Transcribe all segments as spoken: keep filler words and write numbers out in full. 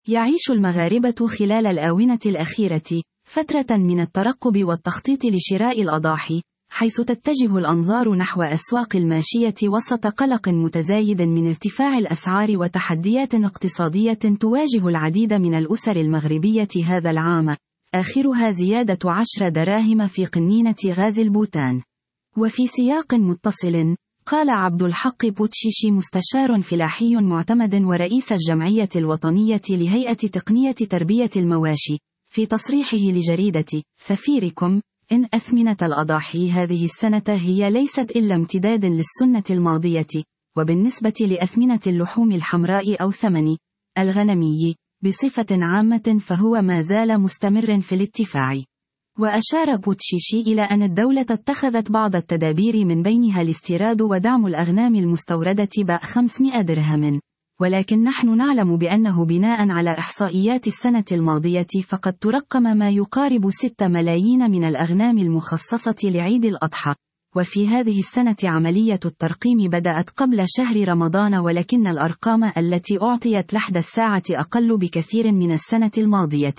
يعيش المغاربة خلال الآونة الأخيرة فترة من الترقب والتخطيط لشراء الأضاحي، حيث تتجه الأنظار نحو أسواق الماشية وسط قلق متزايد من ارتفاع الأسعار وتحديات اقتصادية تواجه العديد من الأسر المغربية هذا العام، آخرها زيادة عشر دراهم في قنينة غاز البوتان. وفي سياق متصل، قال عبد الحق بوتشيشي مستشار فلاحي معتمد ورئيس الجمعية الوطنية لهيئة تقنية تربية المواشي، في تصريحه لجريدة سفيركم، إن أثمنة الأضاحي هذه السنة هي ليست إلا امتداد للسنة الماضية، وبالنسبة لأثمنة اللحوم الحمراء أو ثمن الغنمي بصفة عامة فهو ما زال مستمر في الارتفاع. وأشار بوتشيشي إلى أن الدولة اتخذت بعض التدابير من بينها الاستيراد ودعم الأغنام المستوردة بخمسمائة درهم، ولكن نحن نعلم بأنه بناء على إحصائيات السنة الماضية فقد ترقم ما يقارب ستة ملايين من الأغنام المخصصة لعيد الأضحى، وفي هذه السنة عملية الترقيم بدأت قبل شهر رمضان، ولكن الأرقام التي أعطيت لحد الساعة أقل بكثير من السنة الماضية.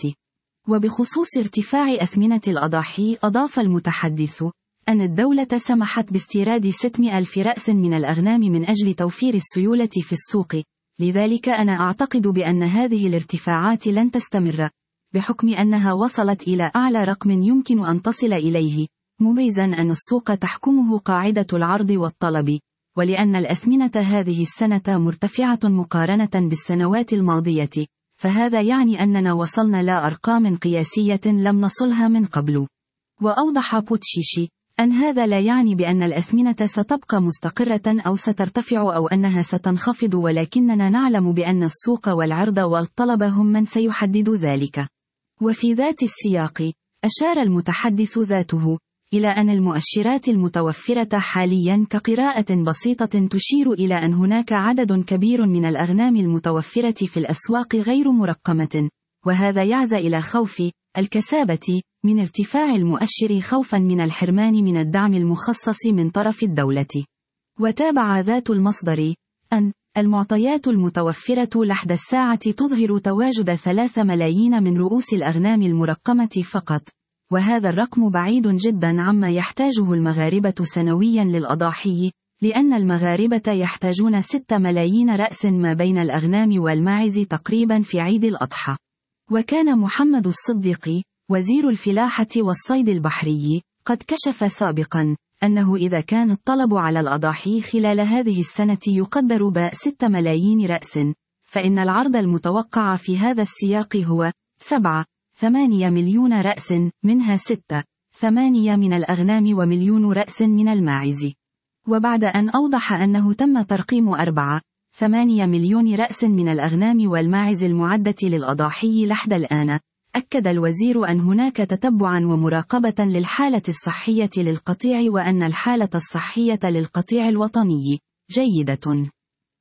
وبخصوص ارتفاع أثمنة الأضاحي، أضاف المتحدث أن الدولة سمحت باستيراد ستمائة ألف رأس من الأغنام من أجل توفير السيولة في السوق، لذلك أنا أعتقد بأن هذه الارتفاعات لن تستمر، بحكم أنها وصلت إلى أعلى رقم يمكن أن تصل إليه، مبرزا أن السوق تحكمه قاعدة العرض والطلب، ولأن الأثمنة هذه السنة مرتفعة مقارنة بالسنوات الماضية، فهذا يعني أننا وصلنا لا أرقام قياسية لم نصلها من قبل. وأوضح بوتشيشي أن هذا لا يعني بأن الأثمنة ستبقى مستقرة أو سترتفع أو أنها ستنخفض، ولكننا نعلم بأن السوق والعرض والطلب هم من سيحدد ذلك. وفي ذات السياق، أشار المتحدث ذاته إلى أن المؤشرات المتوفرة حاليا كقراءة بسيطة تشير إلى أن هناك عدد كبير من الأغنام المتوفرة في الأسواق غير مرقمة، وهذا يعزى إلى خوف الكسابة من ارتفاع المؤشر خوفا من الحرمان من الدعم المخصص من طرف الدولة. وتابع ذات المصدر أن المعطيات المتوفرة لحد الساعة تظهر تواجد ثلاثة ملايين من رؤوس الأغنام المرقمة فقط، وهذا الرقم بعيد جدا عما يحتاجه المغاربة سنويا للأضاحي، لأن المغاربة يحتاجون ستة ملايين رأس ما بين الأغنام والماعز تقريبا في عيد الأضحى. وكان محمد الصديقي وزير الفلاحة والصيد البحري قد كشف سابقا أنه إذا كان الطلب على الأضاحي خلال هذه السنة يقدر ب ستة ملايين رأس، فإن العرض المتوقع في هذا السياق هو سبعة ثمانية مليون رأس، منها ستة ثمانية من الأغنام ومليون رأس من الماعز. وبعد أن أوضح أنه تم ترقيم أربعة ثمانية مليون رأس من الأغنام والماعز المعدة للأضاحي لحد الآن، أكد الوزير أن هناك تتبعا ومراقبة للحالة الصحية للقطيع، وأن الحالة الصحية للقطيع الوطني جيدة.